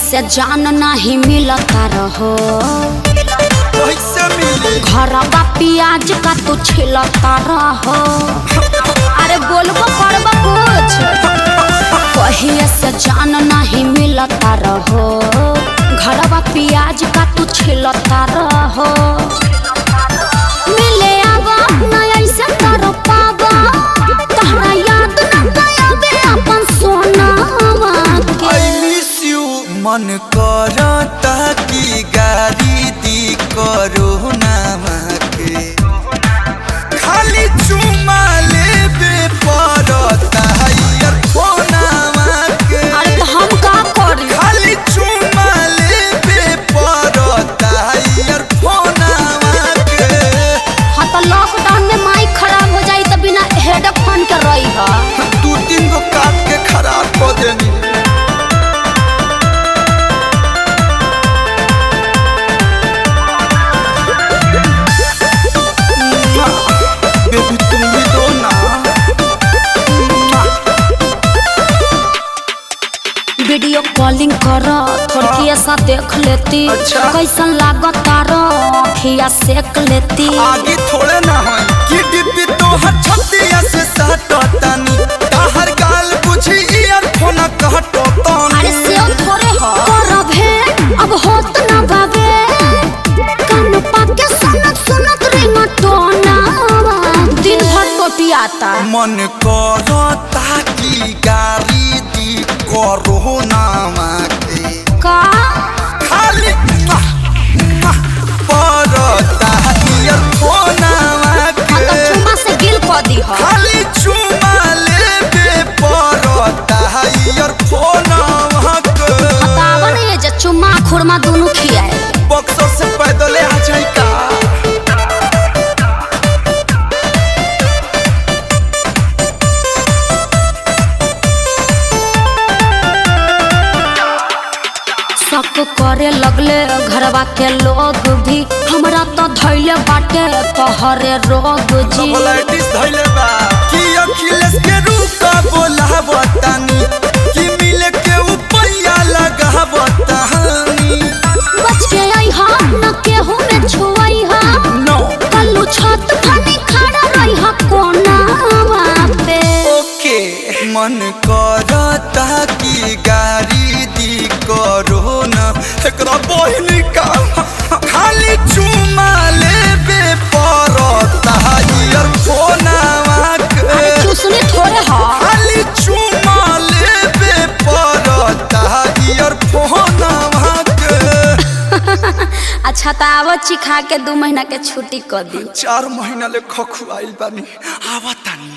से जान नहीं मिलता रहो, घरवा प्याज का तू छिलता रहो। अरे बोलबो करबो कुछ, कहिए से जान नहीं मिलता रहो, घरवा प्याज का तू छिलता रहो। मिले आवा ना ऐसे तर पावा, तहरा याद न आवे अपन सोनावा के। I miss you मन करता कि गाड़ी दी कोरोना के, खाली चुमा लेबे पड़ता यार फोनावा के। अरे तो हम का करी, खाली चुमा लेबे पड़ता यार फोनावा के। हाँ तो लॉकडाउन में माइक खराब हो जाई तो बिना हेडफोन के रही है। 2-3 गो काट के खराब कर देनी। बेबी तुम भी दो ना। वीडियो कॉलिंग कर थोड़ी ऐसा देख लेती, अच्छा। कैसन लागता रखिया सेक लेती। आगे थोड़े ना हो कि डिब्बी तोहर छतिया से सटतानी, ताहर गाल बुझी ईयरफोन कहटतानी। अरे सेव थोड़े हो करब है अब होत ना बावे, कान पाके सुनत सुनत रिंगटोना दिन भर टोटियाता। मन करता कि गाड़ी दी कोरोना के, का खाली पड़ता ईयरफोनवा हाँ तो के। चुमा से गिल कर दी हो। खाली चुमा लेबे पड़ता ईयरफोनवा के। बतावा नहीं ये जे चुम्मा खुरमा दोनों खियाए। बक्सर से पैदल आ जाई का। शक करे लगले घरवा के लोग भी, हमरा तो धैले बाटे तोहरे रोग जी। कोलाइटिस धइले बा कि अखिलेश के रूका बोलावतानी, कि मिले के उपैया लगावतानी। बच के आई हा न केहू में छुआई हा, नो कल्लू छत फनी खड़ा रही हा कोनावा पे। ओके मन करता कि गाड़ी दी कोरोना एकरा बहिन का, खाली चुमा लेबे पड़ता ईयरफोनवा के। अरे चूसनी थोड़े हा, खाली चुमा लेबे पड़ता ईयरफोनवा के। अच्छा तो आवो चिखा के 2 महीना के छुट्टी कर दी। 4 महीना ले खखुआइल बानी, आवतानी।